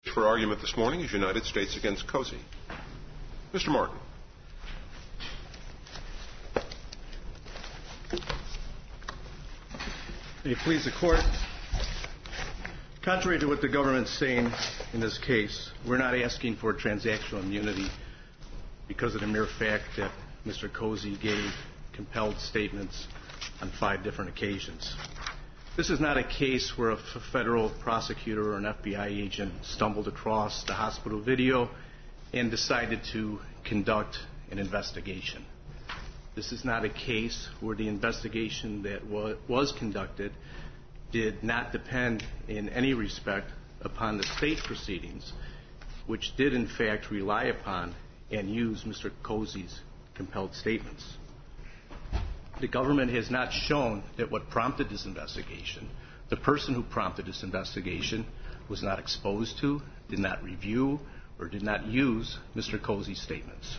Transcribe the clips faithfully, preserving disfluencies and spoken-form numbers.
For argument this morning is United States against Cozy. Mister Martin. May it please the Court, contrary to what the government's saying in this case, we're not asking for transactional immunity because of the mere fact that Mister Cozy gave compelled statements on five different occasions. This is not a case where a f- federal prosecutor or an F B I agent stumbled across the hospital video and decided to conduct an investigation. This is not a case where the investigation that wa- was conducted did not depend in any respect upon the state proceedings, which did in fact rely upon and use Mister Cozy's compelled statements. The government has not shown that what prompted this investigation, the person who prompted this investigation, was not exposed to, did not review, or did not use Mister Cozy's statements.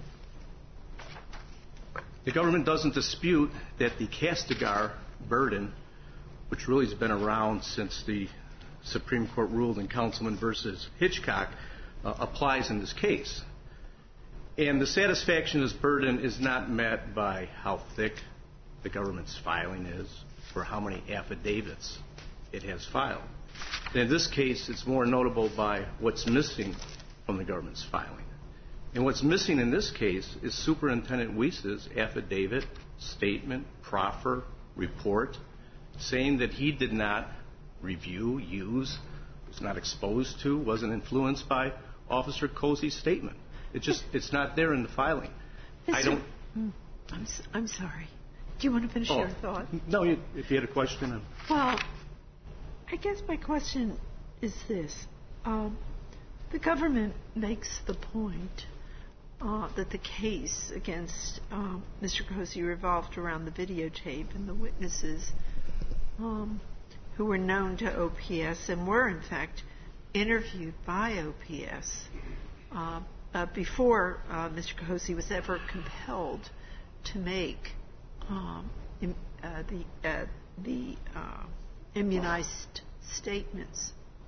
The government doesn't dispute that the Castigar burden, which really has been around since the Supreme Court ruled in Councilman versus Hitchcock, uh, applies in this case. And the satisfaction of this burden is not met by how thick the government's filing is or how many affidavits it has filed. In this case, it's more notable by what's missing from the government's filing. And what's missing in this case is Superintendent Wies's affidavit, statement, proffer, report, saying that he did not review, use, was not exposed to, wasn't influenced by Officer Cozy's statement. It just, it's not there in the filing. Mister I don't... I'm, I'm sorry. Do you want to finish oh, your thought? No, you, if you had a question. I'm... Well, I guess my question is this. Um, the government makes the point uh, that the case against uh, Mister Cozy revolved around the videotape and the witnesses um, who were known to O P S and were, in fact, interviewed by O P S uh, uh, before uh, Mister Cozy was ever compelled to make um, im- uh, the, uh, the uh, immunized statements.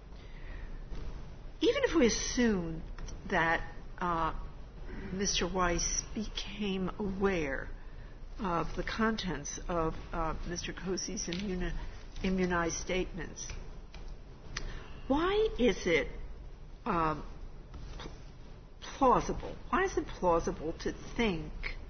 Even if we assume that uh, Mister Weiss became aware of the contents of uh, Mister Cozy's immuni- immunized statements, why is it um, plausible? Why is it plausible to think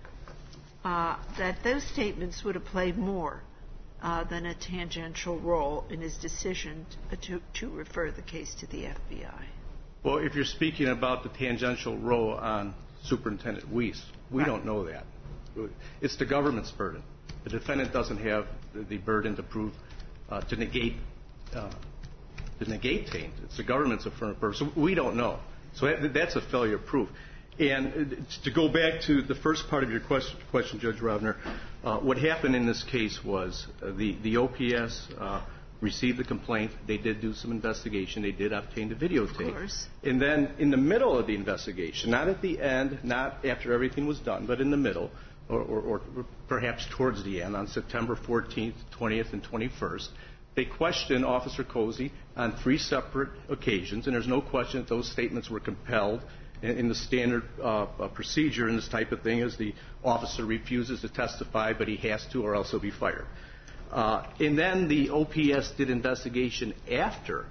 uh, that those statements would have played more uh, than a tangential role in his decision to, to refer the case to the F B I? Well, if you're speaking about the tangential role on Superintendent Weiss, we right. don't know that. It's the government's burden. The defendant doesn't have the burden to prove, uh, to negate, uh, to negate taint. It's the government's affirmative burden. So we don't know. So that's a failure of proof. And to go back to the first part of your question, question Judge Rovner, uh, what happened in this case was uh, the, the O P S uh, received the complaint. They did do some investigation. They did obtain the videotape. Of course. And then in the middle of the investigation, not at the end, not after everything was done, but in the middle, or, or, or perhaps towards the end, on September fourteenth, twentieth, and twenty-first, they questioned Officer Cozy on three separate occasions, and there's no question that those statements were compelled. In the standard uh, uh, procedure in this type of thing is the officer refuses to testify, but he has to or else he'll be fired. Uh, and then the O P S did investigation after,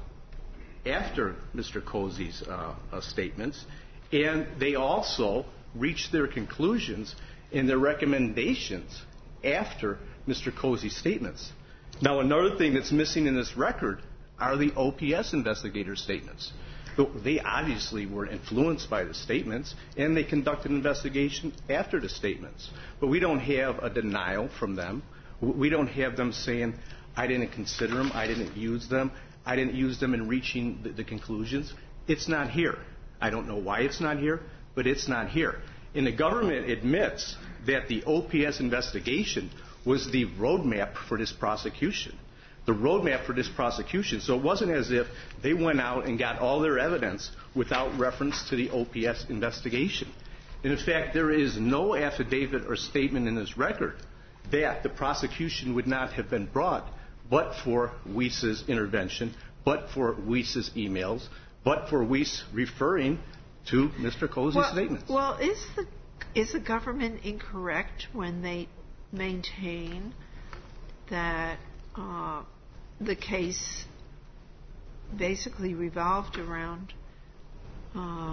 after Mister Cozy's uh, uh, statements, and they also reached their conclusions and their recommendations after Mister Cozy's statements. Now, another thing that's missing in this record are the O P S investigators' statements. They obviously were influenced by the statements, and they conducted an investigation after the statements. But we don't have a denial from them. We don't have them saying, I didn't consider them, I didn't use them, I didn't use them in reaching the, the conclusions. It's not here. I don't know why it's not here, but it's not here. And the government admits that the O P S investigation was the roadmap for this prosecution. The roadmap for this prosecution. So it wasn't as if they went out and got all their evidence without reference to the O P S investigation. And in fact, there is no affidavit or statement in this record that the prosecution would not have been brought but for Wies's intervention, but for Wies's emails, but for Weiss referring to Mister Cozy's well, statements. Well, is the is the government incorrect when they maintain that uh, the case basically revolved around uh,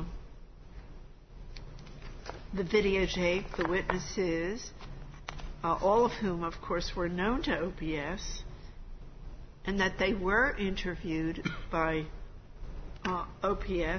the videotape, the witnesses, uh, all of whom, of course, were known to O P S, and that they were interviewed by uh, O P S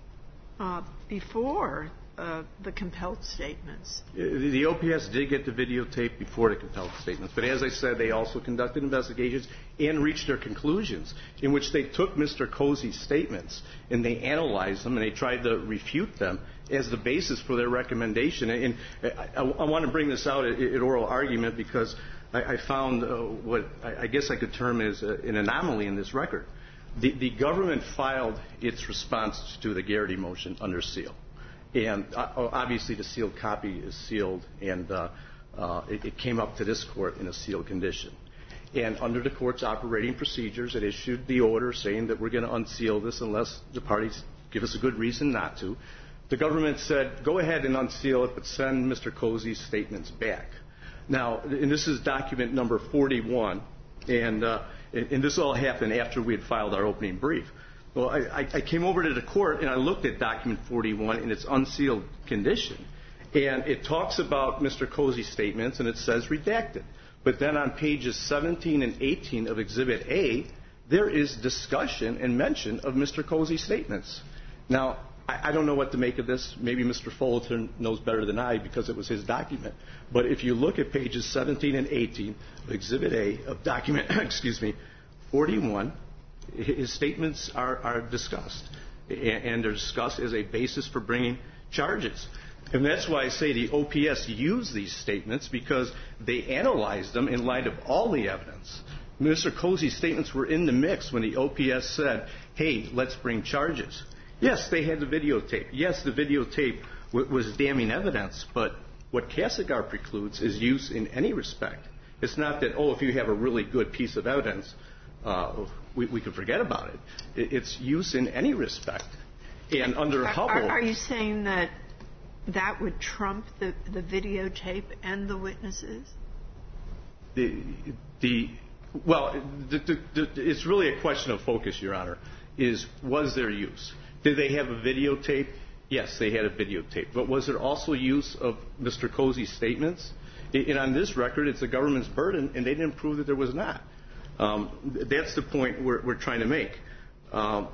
uh, before uh, the compelled statements? The, the O P S did get the videotape before the compelled statements, but as I said, they also conducted investigations and reached their conclusions, in which they took Mister Cozy's statements and they analyzed them and they tried to refute them as the basis for their recommendation. And I, I, I want to bring this out at, at oral argument because I, I found uh, what I, I guess I could term as a, an anomaly in this record. The, the government filed its response to the Garrity motion under seal. And uh, obviously the sealed copy is sealed, and uh, uh, it, it came up to this court in a sealed condition. And under the court's operating procedures, it issued the order saying that we're going to unseal this unless the parties give us a good reason not to. The government said, go ahead and unseal it, but send Mister Cozy's statements back. Now, and this is document number forty-one, and, uh, and this all happened after we had filed our opening brief. Well, I, I came over to the court and I looked at document forty-one in its unsealed condition, and it talks about Mister Cozy's statements and it says redacted. But then on pages seventeen and eighteen of Exhibit A, there is discussion and mention of Mister Cozy's statements. Now, I, I don't know what to make of this. Maybe Mister Fullerton knows better than I because it was his document. But if you look at pages seventeen and eighteen of Exhibit A of document, excuse me, forty-one, his statements are, are discussed, and they're discussed as a basis for bringing charges. And that's why I say the O P S used these statements, because they analyzed them in light of all the evidence. Mister Cozy's statements were in the mix when the O P S said, hey, let's bring charges. Yes, they had the videotape. Yes, the videotape w- was damning evidence, but what Casigar precludes is use in any respect. It's not that, oh, if you have a really good piece of evidence, uh, we, we can forget about it. it. It's use in any respect. And under are, Hubble... Are, are you saying that that would trump the, the videotape and the witnesses? The, the well, the, the, the, it's really a question of focus, Your Honor, is was there use? Did they have a videotape? Yes, they had a videotape. But was there also use of Mister Cozy's statements? And on this record, it's the government's burden, and they didn't prove that there was not. Um, that's the point we're, we're trying to make. Um,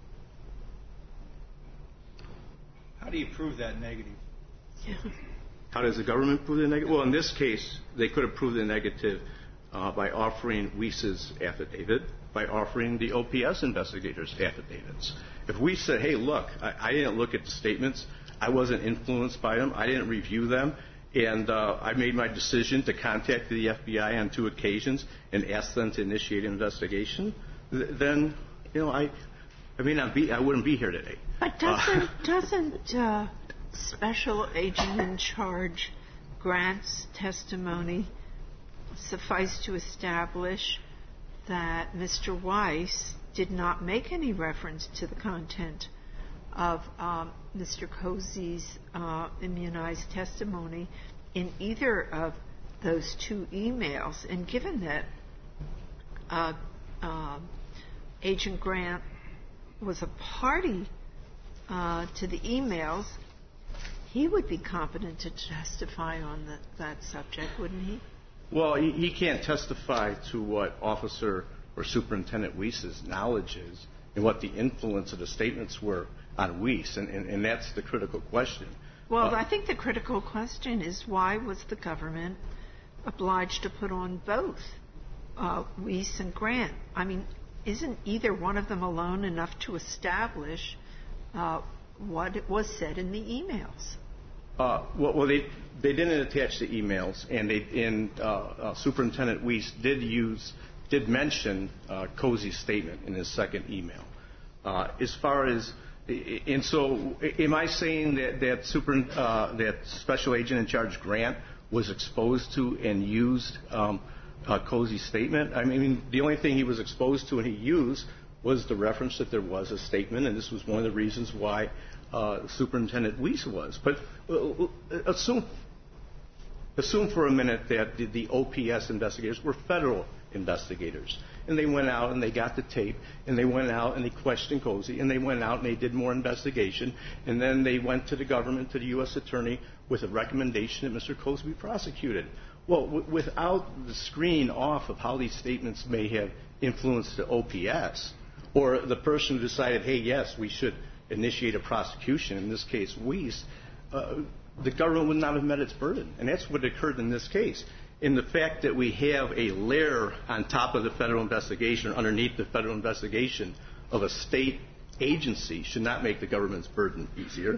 How do you prove that negative? How does the government prove the negative? Well, in this case, they could have proved the negative uh, by offering Weiss's affidavit, by offering the O P S investigators' affidavits. If we said, hey, look, I, I didn't look at the statements, I wasn't influenced by them, I didn't review them, and uh, I made my decision to contact the F B I on two occasions and ask them to initiate an investigation, th- then, you know, I, I may not be, I wouldn't be here today. But doesn't, uh, doesn't uh, Special Agent in Charge Grant's testimony suffice to establish that Mister Weiss did not make any reference to the content of um, Mister Cozy's uh, immunized testimony in either of those two emails? And given that uh, uh, Agent Grant was a party uh, to the emails, he would be competent to testify on the, that subject, wouldn't he? Well, he, he can't testify to what Officer or Superintendent Weiss's knowledge is and what the influence of the statements were on Weiss, and, and, and that's the critical question. Well, uh, I think the critical question is, why was the government obliged to put on both uh, Weiss and Grant? I mean, isn't either one of them alone enough to establish uh, what it was said in the emails? Uh, well, well, they they didn't attach the emails, and they and uh, uh, Superintendent Weiss did use did mention uh, Cozy's statement in his second email. Uh, as far as and so, am I saying that that super uh, that Special Agent in Charge Grant was exposed to and used um, uh, Cozy's statement? I mean, the only thing he was exposed to and he used was the reference that there was a statement, and this was one of the reasons why uh, Superintendent Weiss was. But uh, assume, assume for a minute that the, the O P S investigators were federal investigators. And they went out and they got the tape, and they went out and they questioned Cozy, and they went out and they did more investigation, and then they went to the government, to the U S attorney, with a recommendation that Mister Cozy be prosecuted. Well, w- without the screen off of how these statements may have influenced the O P S, or the person who decided, hey, yes, we should initiate a prosecution, in this case, Weiss, uh, the government would not have met its burden. And that's what occurred in this case. In the fact that we have a layer on top of the federal investigation, or underneath the federal investigation, of a state agency should not make the government's burden easier.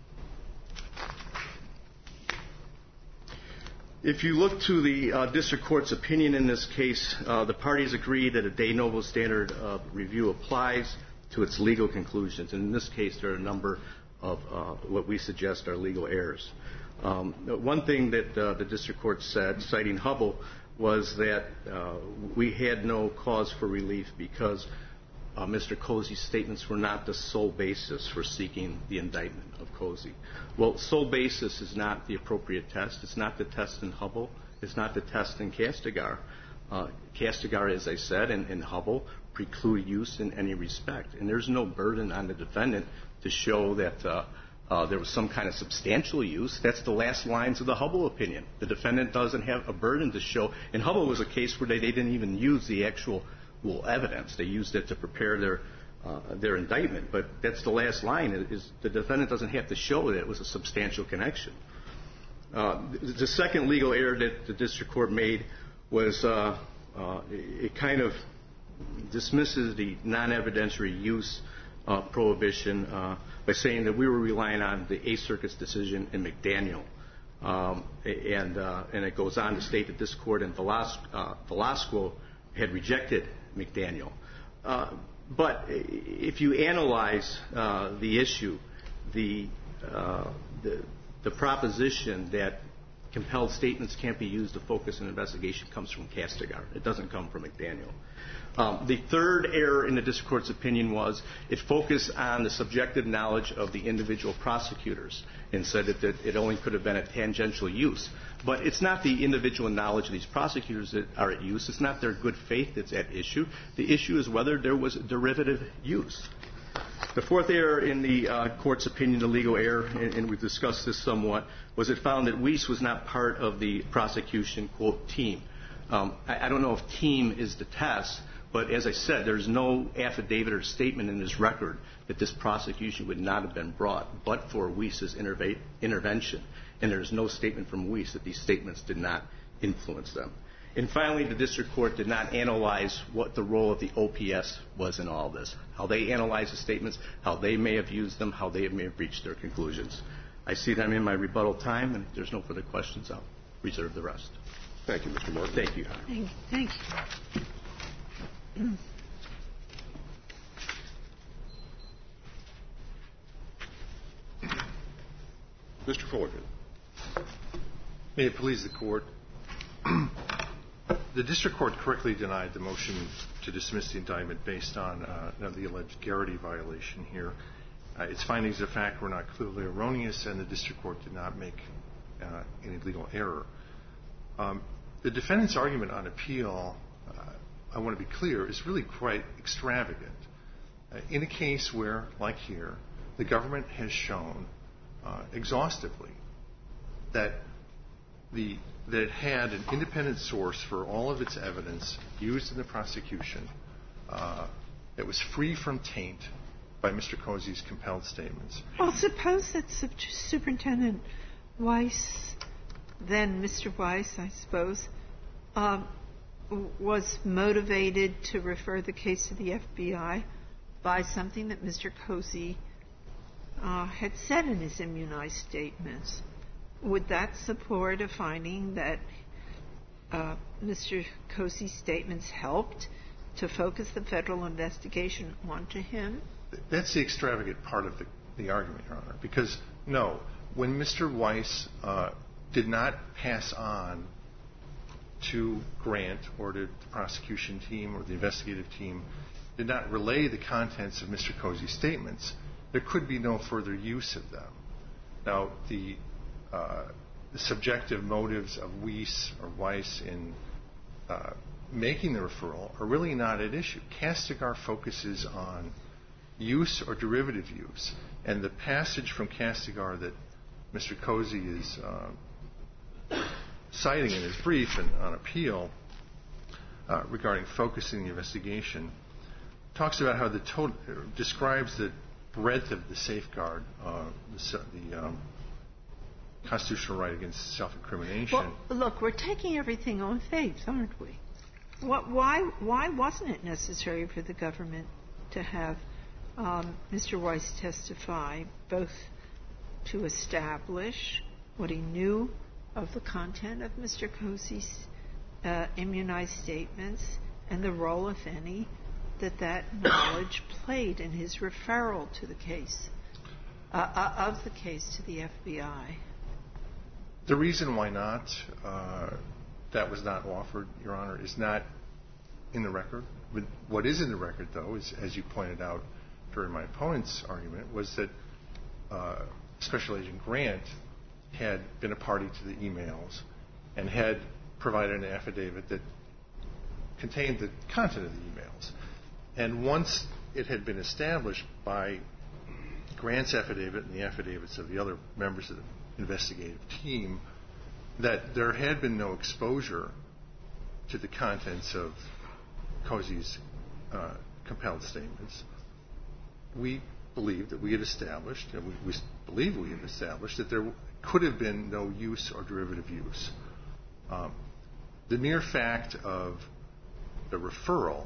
If you look to the uh, district court's opinion in this case, uh, the parties agree that a de novo standard of review applies to its legal conclusions. And in this case, there are a number of uh, what we suggest are legal errors. Um, one thing that uh, the district court said, citing Hubble, was that uh, we had no cause for relief because uh, Mister Cozy's statements were not the sole basis for seeking the indictment of Cozy. Well, sole basis is not the appropriate test. It's not the test in Hubble. It's not the test in Castigar. Uh, Castigar, as I said, and, and Hubble preclude use in any respect. And there's no burden on the defendant to show that uh, Uh, there was some kind of substantial use. That's the last lines of the Hubble opinion. The defendant doesn't have a burden to show. And Hubble was a case where they, they didn't even use the actual well, evidence. They used it to prepare their uh, their indictment. But that's the last line, is the defendant doesn't have to show that it was a substantial connection. Uh, the, the second legal error that the district court made was uh, uh, it kind of dismisses the non-evidentiary use uh, prohibition uh, by saying that we were relying on the Eighth Circuit's decision in McDaniel. Um, and, uh, and it goes on to state that this court in Velas- uh, Velasco had rejected McDaniel. Uh, but if you analyze uh, the issue, the, uh, the, the proposition that compelled statements can't be used to focus an investigation comes from Castigar. It doesn't come from McDaniel. Um, the third error in the district court's opinion was it focused on the subjective knowledge of the individual prosecutors and said that, that it only could have been a tangential use. But it's not the individual knowledge of these prosecutors that are at use. It's not their good faith that's at issue. The issue is whether there was derivative use. The fourth error in the uh, court's opinion, the legal error, and, and we've discussed this somewhat, was it found that Weiss was not part of the prosecution, quote, team. Um, I, I don't know if team is the test, but as I said, there's no affidavit or statement in this record that this prosecution would not have been brought but for Weiss's interve- intervention. And there's no statement from Weiss that these statements did not influence them. And finally, the district court did not analyze what the role of the O P S was in all this, how they analyzed the statements, how they may have used them, how they may have reached their conclusions. I see that I'm in my rebuttal time, and if there's no further questions, I'll reserve the rest. Thank you, Mister Morton. Thank you. Thank, thank you. Mister Fullerton. May it please the Court. The district court correctly denied the motion to dismiss the indictment based on uh, the alleged Garrity violation here. Uh, its findings of fact were not clearly erroneous, and the district court did not make uh, any legal error. Um, the defendant's argument on appeal, uh, I want to be clear, is really quite extravagant. Uh, in a case where, like here, the government has shown uh, exhaustively that the that it had an independent source for all of its evidence used in the prosecution uh, that was free from taint by Mister Cozy's compelled statements. Well, suppose that Sub- Superintendent Weiss, then Mister Weiss, I suppose, um, was motivated to refer the case to the F B I by something that Mister Cozy uh, had said in his immunized statements. Would that support a finding that uh, Mister Cozy's statements helped to focus the federal investigation onto him? That's the extravagant part of the, the argument, Your Honor, because, no, when Mister Weiss uh, did not pass on to Grant or to the prosecution team or the investigative team did not relay the contents of Mister Cozy's statements, there could be no further use of them. Now, the, uh, the subjective motives of Weiss or Weiss in uh, making the referral are really not at issue. Castigar focuses on use or derivative use, and the passage from Castigar that Mister Cozy is uh, citing in his brief and on appeal uh, regarding focusing the investigation talks about how the total, describes the breadth of the safeguard, uh, the, the um, constitutional right against self-incrimination. Well, look, we're taking everything on faith, aren't we? What, why, why wasn't it necessary for the government to have um, Mister Weiss testify both to establish what he knew of the content of Mister Cozy's uh, immunized statements and the role, if any, that that knowledge played in his referral to the case, uh, uh, of the case to the F B I? The reason why not, uh, that was not offered, Your Honor, is not in the record. But what is in the record, though, is, as you pointed out during my opponent's argument, was that uh, Special Agent Grant had been a party to the emails and had provided an affidavit that contained the content of the emails. And once it had been established by Grant's affidavit and the affidavits of the other members of the investigative team that there had been no exposure to the contents of Cozy's uh, compelled statements, we believed that we had established, and we, we believe we had established, that there could have been no use or derivative use. Um, the mere fact of the referral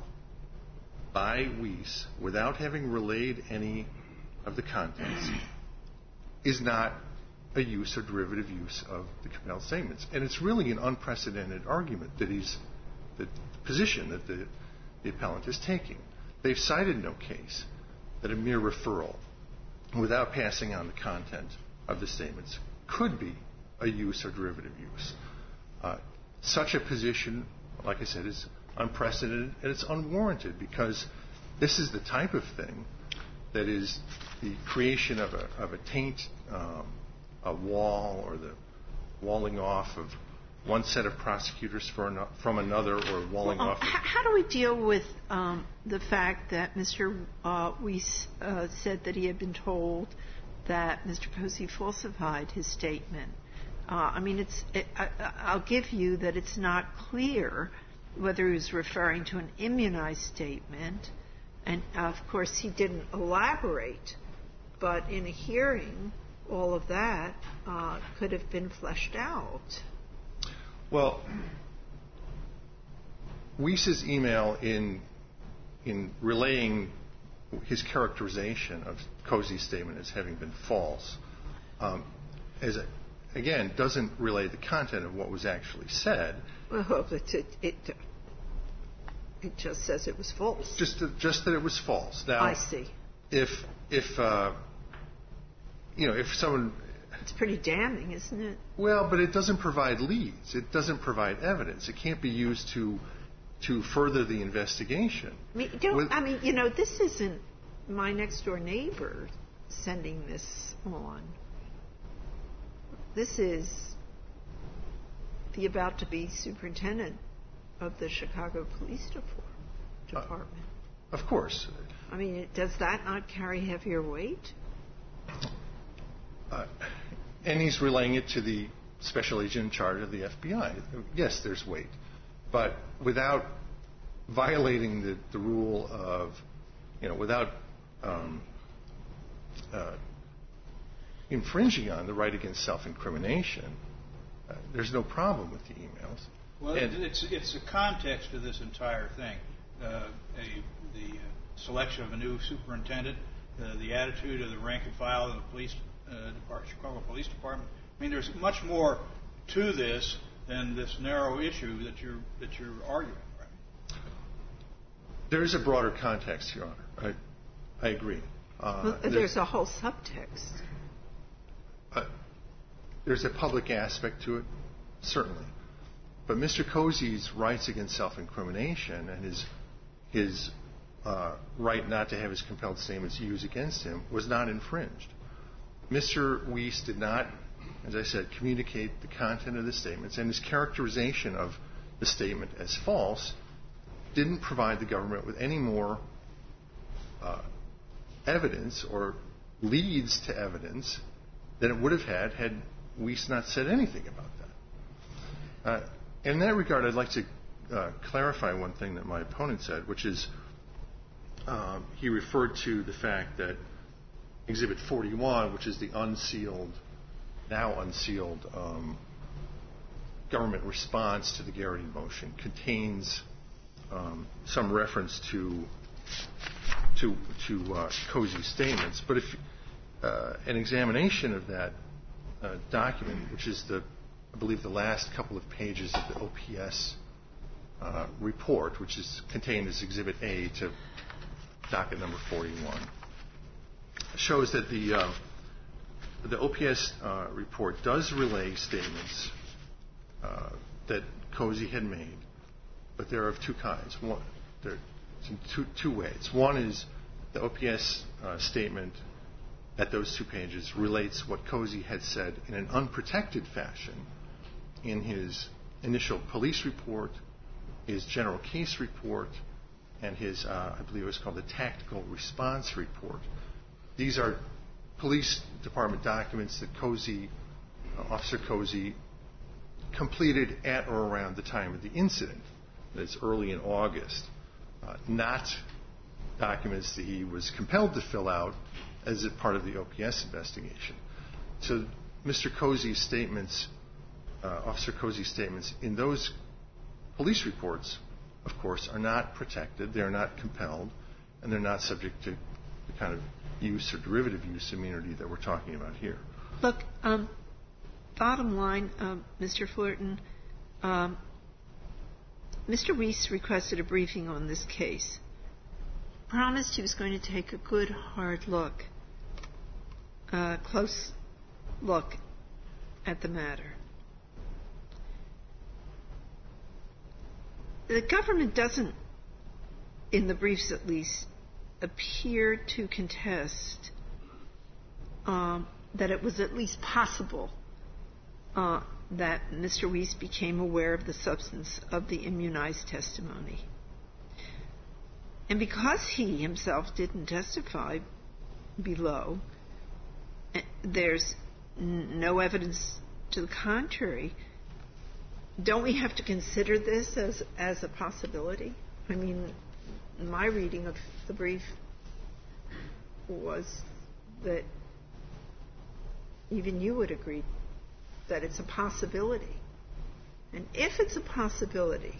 by Weiss without having relayed any of the contents is not a use or derivative use of the compelled statements. And it's really an unprecedented argument that he's, the position that the, the appellant is taking. They've cited no case that a mere referral without passing on the content of the statements could be a use or derivative use. Uh, such a position, like I said, is unprecedented and it's unwarranted because this is the type of thing that is the creation of a, of a taint, um, a wall, or the walling off of one set of prosecutors for an, from another, or walling well, off. Of how do we deal with um, the fact that Mister Uh, Weiss uh, said that he had been told that Mister Cozy falsified his statement? Uh, I mean, it's. It, I, I'll give you that it's not clear whether he was referring to an immunized statement, and of course he didn't elaborate. But in a hearing, all of that uh, could have been fleshed out. Well, Weiss's email in in relaying his characterization of Cozy's statement as having been false, um, as a, again, doesn't relay the content of what was actually said. Well, it it, it, it just says it was false. Just to, just that it was false. Now, I see. If if uh, you know if someone. It's pretty damning, isn't it? Well, but it doesn't provide leads. It doesn't provide evidence. It can't be used to to further the investigation. I mean, don't, With, I mean, you know, this isn't my next door neighbor sending this on. This is the about to be superintendent of the Chicago Police Department. Uh, of course. I mean, does that not carry heavier weight? Uh, and he's relaying it to the special agent in charge of the F B I. Yes, there's weight. But without violating the, the rule of, you know, without um, uh, infringing on the right against self-incrimination, uh, there's no problem with the emails. Well, and it's, it's the context of this entire thing. Uh, a, the uh, selection of a new superintendent, uh, the attitude of the rank and file of the police Uh, Department, Chicago Police Department. I mean, there's much more to this than this narrow issue that you're that you're arguing, right? There is a broader context, Your Honor. I, I agree. Uh, well, there's, there's a whole subtext. Uh, there's a public aspect to it, certainly. But Mister Cozy's rights against self-incrimination and his his uh, right not to have his compelled statements used against him was not infringed. Mister Weiss did not, as I said, communicate the content of the statements, and his characterization of the statement as false didn't provide the government with any more uh, evidence or leads to evidence than it would have had had Weiss not said anything about that. Uh, in that regard, I'd like to uh, clarify one thing that my opponent said, which is um, he referred to the fact that Exhibit forty-one, which is the unsealed, now unsealed um, government response to the Garrity motion, contains um, some reference to to, to uh, Cozy's statements. But if uh, an examination of that uh, document, which is the, I believe, the last couple of pages of the O P S uh, report, which is contained as Exhibit A to docket number forty-one, shows that the uh, the O P S uh, report does relay statements uh, that Cozy had made, but they're of two kinds. One, they're in two, two ways. One is the O P S uh, statement at those two pages relates what Cozy had said in an unprotected fashion in his initial police report, his general case report, and his, uh, I believe it was called the tactical response report. These are police department documents that Cozy, uh, Officer Cozy, completed at or around the time of the incident. That's early in August, uh, not documents that he was compelled to fill out as a part of the O P S investigation. So Mister Cozy's statements, uh, Officer Cozy's statements in those police reports, of course, are not protected, they're not compelled, and they're not subject to the kind of use or derivative use immunity that we're talking about here. Look, um, bottom line, um, Mister Fullerton, um, Mister Weiss requested a briefing on this case, promised he was going to take a good, hard look, a close look at the matter. The government doesn't, in the briefs at least, appear to contest um, that it was at least possible uh, that Mister Weiss became aware of the substance of the immunized testimony. And because he himself didn't testify below, there's n- no evidence to the contrary. Don't we have to consider this as as a possibility? I mean, my reading of the brief was that even you would agree that it's a possibility. And if it's a possibility,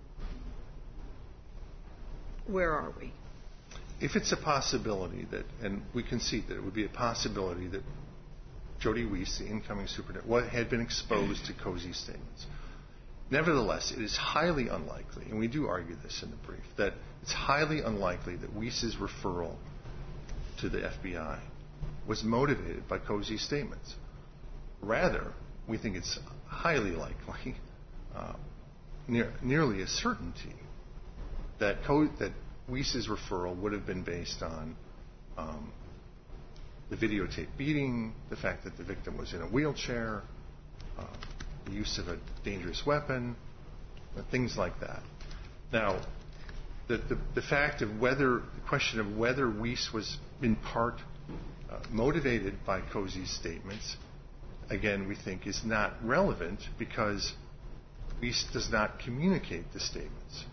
where are we? If it's a possibility that, and we concede that it would be a possibility that Jody Weiss, the incoming superintendent, had been exposed to Cozy's statements. Nevertheless, it is highly unlikely, and we do argue this in the brief, that it's highly unlikely that Weiss's referral to the F B I was motivated by Cozy's statements. Rather, we think it's highly likely, uh, near, nearly a certainty, that, Co- that Weiss's referral would have been based on um, the videotape beating, the fact that the victim was in a wheelchair, uh, the use of a dangerous weapon, uh, things like that. Now, the, the, the fact of whether, the question of whether Weiss was in part uh, motivated by Cozy's statements, again, we think is not relevant because Weiss does not communicate the statements.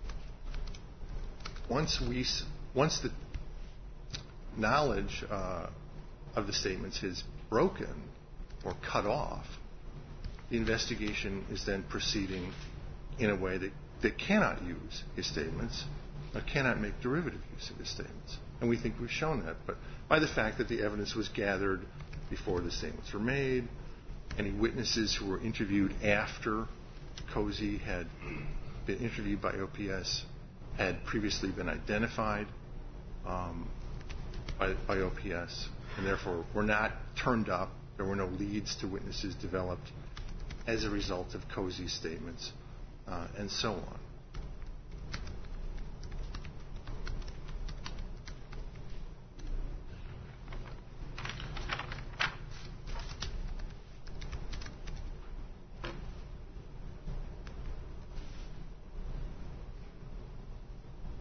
Once Weiss, once the knowledge uh, of the statements is broken or cut off, the investigation is then proceeding in a way that, that cannot use his statements or cannot make derivative use of his statements. And we think we've shown that, but by the fact that the evidence was gathered before the statements were made, any witnesses who were interviewed after Cozy had been interviewed by O P S had previously been identified um, by, by O P S, and therefore were not turned up. There were no leads to witnesses developed as a result of Cozy's statements, uh, and so on.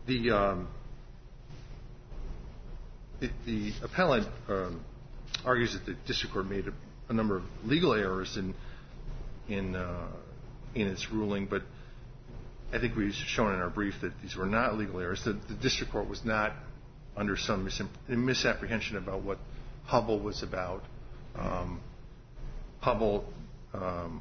The, um, the, the appellant um, argues that the district court made a, a number of legal errors in in uh, in its ruling, but I think we've shown in our brief that these were not legal errors. The, the district court was not under some mis- misapprehension about what Hubble was about. Um, Hubble, um,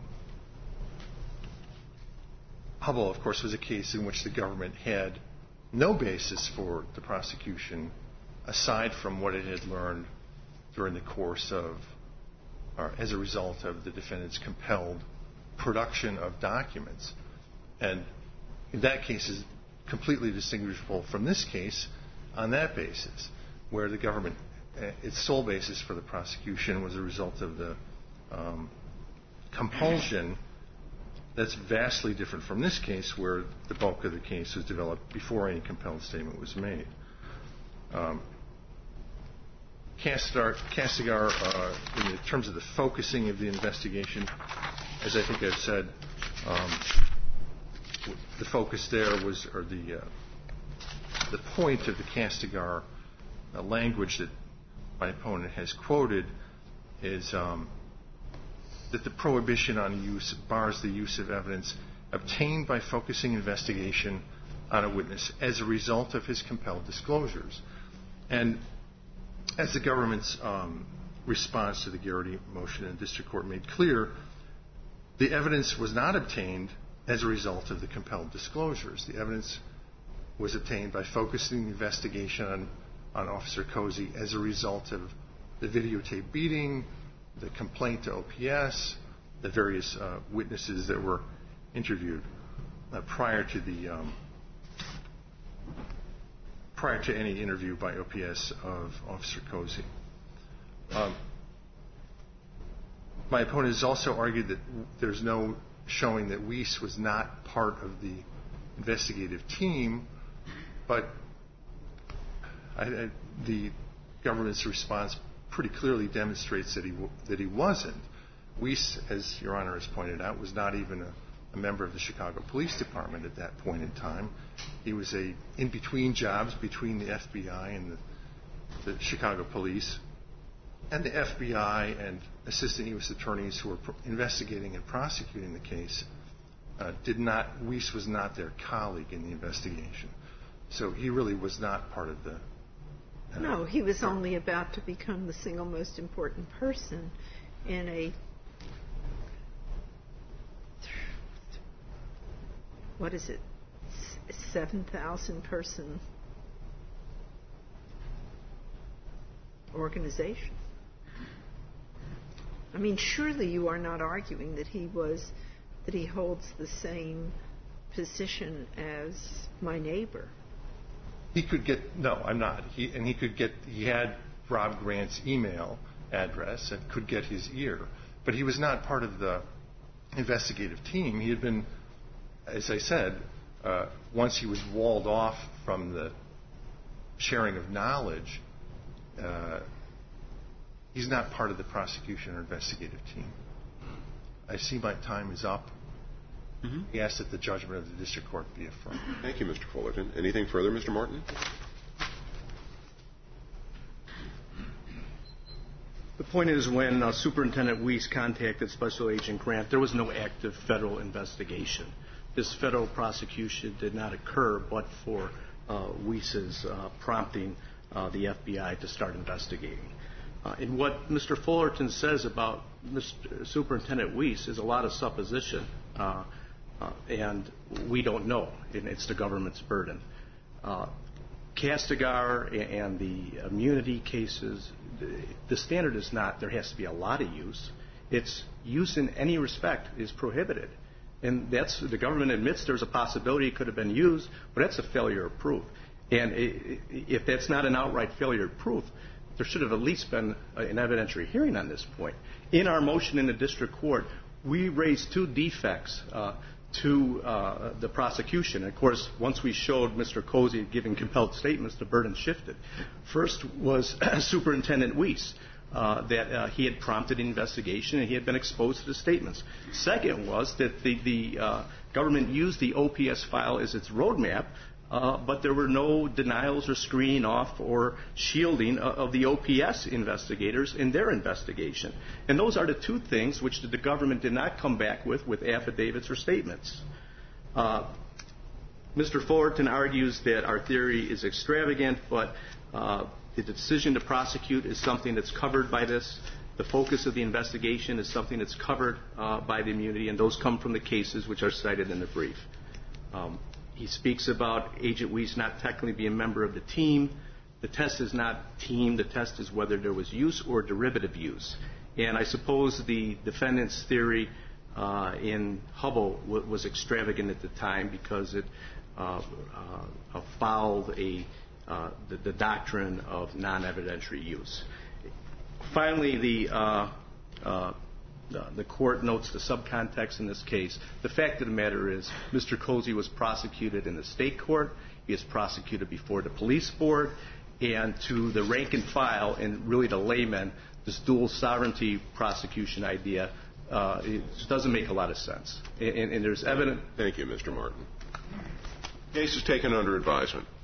Hubble, of course, was a case in which the government had no basis for the prosecution aside from what it had learned during the course of, or as a result of the defendant's compelled production of documents. And in that case is completely distinguishable from this case on that basis, where the government, its sole basis for the prosecution was a result of the um, compulsion. That's vastly different from this case, where the bulk of the case was developed before any compelled statement was made. Um, Castigar, Castigar uh, in terms of the focusing of the investigation, as I think I've said, um, the focus there was, or the uh, the point of the Castigar uh, language that my opponent has quoted is um, that the prohibition on use bars the use of evidence obtained by focusing investigation on a witness as a result of his compelled disclosures. And as the government's um, response to the Garrity motion in the district court made clear, the evidence was not obtained as a result of the compelled disclosures. The evidence was obtained by focusing the investigation on, on Officer Cozy as a result of the videotape beating, the complaint to O P S, the various uh, witnesses that were interviewed uh, prior to the um, prior to any interview by O P S of Officer Cozy. Um, my opponent has also argued that there's no showing that Weiss was not part of the investigative team, but I, I, the government's response pretty clearly demonstrates that he that he wasn't. Weiss, as Your Honor has pointed out, was not even a, a member of the Chicago Police Department at that point in time. He was a in-between jobs between the F B I and the, the Chicago Police, and the F B I and assistant U S attorneys who were pro- investigating and prosecuting the case uh, did not. Weiss was not their colleague in the investigation, so he really was not part of the. Uh, no, he was only about to become the single most important person in a, what is it, seven thousand person organization. I mean, surely you are not arguing that he was, that he holds the same position as my neighbor. He could get, no, I'm not. He, and he could get, he had Rob Grant's email address and could get his ear. But he was not part of the investigative team. He had been, as I said, uh, once he was walled off from the sharing of knowledge, uh, he's not part of the prosecution or investigative team. I see my time is up. Mm-hmm. He asked that the judgment of the district court be affirmed. Thank you, Mister Fullerton. Anything further, Mister Martin? The point is, when uh, Superintendent Weiss contacted Special Agent Grant, there was no active federal investigation. This federal prosecution did not occur but for uh, Weiss's uh, prompting uh, the F B I to start investigating. Uh, and what Mister Fullerton says about Mister Superintendent Weiss is a lot of supposition, uh, uh, and we don't know. And it's the government's burden. Uh, Castigar and the immunity cases, the standard is not there has to be a lot of use. It's use in any respect is prohibited. And that's, the government admits there's a possibility it could have been used, but that's a failure of proof. And if that's not an outright failure of proof, there should have at least been an evidentiary hearing on this point. In our motion in the district court, we raised two defects uh, to uh, the prosecution. And of course, once we showed Mister Cozy giving compelled statements, the burden shifted. First was Superintendent Weiss, uh, that uh, he had prompted investigation and he had been exposed to the statements. Second was that the, the uh, government used the O P S file as its roadmap uh, but there were no denials or screening off or shielding of the O P S investigators in their investigation. And those are the two things which the government did not come back with with affidavits or statements. Uh, Mister Fullerton argues that our theory is extravagant, but uh, the decision to prosecute is something that's covered by this. The focus of the investigation is something that's covered uh, by the immunity, and those come from the cases which are cited in the brief. Um, he speaks about Agent Weiss not technically being a member of the team. The test is not team. The test is whether there was use or derivative use. And I suppose the defendant's theory uh, in Hubble w- was extravagant at the time because it uh, uh, fouled a, uh, the, the doctrine of non-evidentiary use. Finally, the, uh, uh, the court notes the subcontext in this case. The fact of the matter is Mister Cozy was prosecuted in the state court. He was prosecuted before the police board. And to the rank and file and really the layman, this dual sovereignty prosecution idea uh, it just doesn't make a lot of sense. And, and there's evidence. Thank you, Mister Martin. Case is taken under advisement.